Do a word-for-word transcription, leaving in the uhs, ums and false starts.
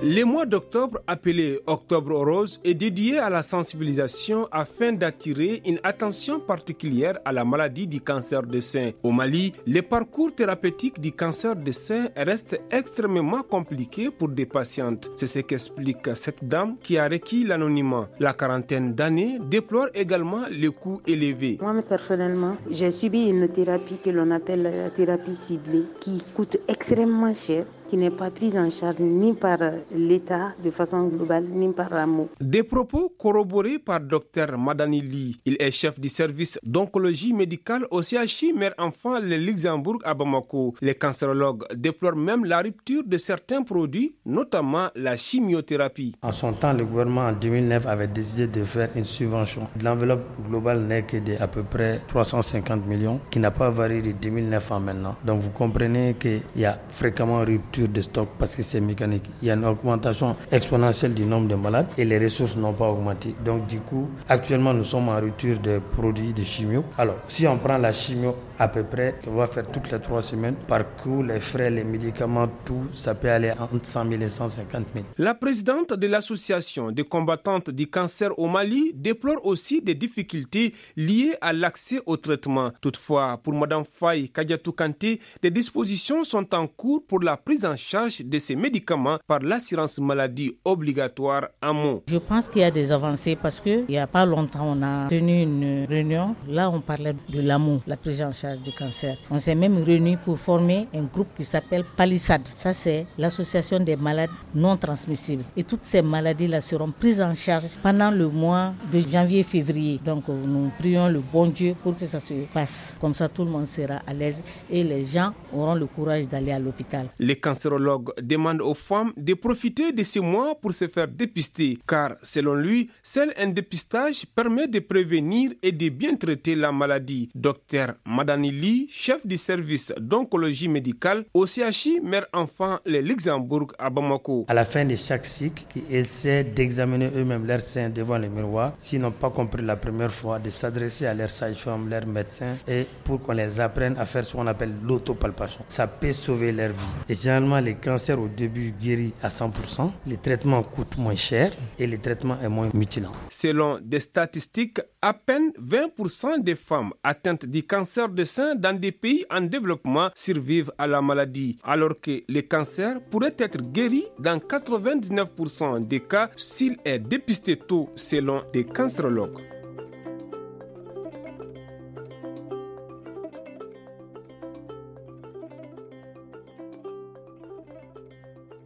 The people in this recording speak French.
Le mois d'octobre, appelé Octobre Rose, est dédié à la sensibilisation afin d'attirer une attention particulière à la maladie du cancer du sein. Au Mali, le parcours thérapeutique du cancer du sein reste extrêmement compliqué pour des patientes. C'est ce qu'explique cette dame qui a requis l'anonymat. La quarantaine d'années déplore également les coûts élevés. Moi, personnellement, j'ai subi une thérapie que l'on appelle la thérapie ciblée qui coûte extrêmement cher, qui n'est pas prise en charge ni par l'État de façon globale, ni par l'A M O. Des propos corroborés par Dr Madani Ly. Il est chef du service d'oncologie médicale au C H I Mère-Enfant le Luxembourg à Bamako. Les cancérologues déplorent même la rupture de certains produits, notamment la chimiothérapie. En son temps, le gouvernement en deux mille neuf avait décidé de faire une subvention. L'enveloppe globale n'est que de à peu près trois cent cinquante millions, qui n'a pas varié de deux mille neuf à maintenant. Donc vous comprenez qu'il y a fréquemment rupture de stock parce que c'est mécanique. Il y a une augmentation exponentielle du nombre de malades et les ressources n'ont pas augmenté. Donc du coup, actuellement nous sommes en rupture de produits de chimio. Alors, si on prend la chimio à peu près, qu'on va faire toutes les trois semaines, par coup, les frais, les médicaments, tout, ça peut aller entre cent mille et cent cinquante mille. La présidente de l'association des combattantes du cancer au Mali déplore aussi des difficultés liées à l'accès au traitement. Toutefois, pour Mme Faye Kadiatou Kanté, des dispositions sont en cours pour la prise en charge de ces médicaments par l'assurance maladie obligatoire A M O. Je pense qu'il y a des avancées parce qu'il n'y a pas longtemps, on a tenu une réunion. Là, on parlait de l'A M O, la prise en charge du cancer. On s'est même réunis pour former un groupe qui s'appelle Palissade. Ça, c'est l'association des malades non transmissibles. Et toutes ces maladies-là seront prises en charge pendant le mois de janvier-février. Donc, nous prions le bon Dieu pour que ça se passe. Comme ça, tout le monde sera à l'aise et les gens auront le courage d'aller à l'hôpital. Les cancérologues demandent aux femmes de profiter de ces mois pour se faire dépister, car selon lui, seul un dépistage permet de prévenir et de bien traiter la maladie. Dr Madani Ly, chef du service d'oncologie médicale au C H I Mère-Enfant le Luxembourg à Bamako. À la fin de chaque cycle, ils essaient d'examiner eux-mêmes leur sein devant le miroir, s'ils n'ont pas compris la première fois, de s'adresser à leur sage-femme, leur médecin, et pour qu'on les apprenne à faire ce qu'on appelle l'autopalpation. Ça peut sauver leur vie. Et généralement, les cancers au début guérissent à cent pour cent, les traitements coûtent moins cher et le traitement est moins mutilant. Selon des statistiques, à peine vingt pour cent des femmes atteintes du cancer de sein dans des pays en développement survivent à la maladie, alors que le cancer pourrait être guéri dans quatre-vingt-dix-neuf pour cent des cas s'il est dépisté tôt, selon des cancérologues.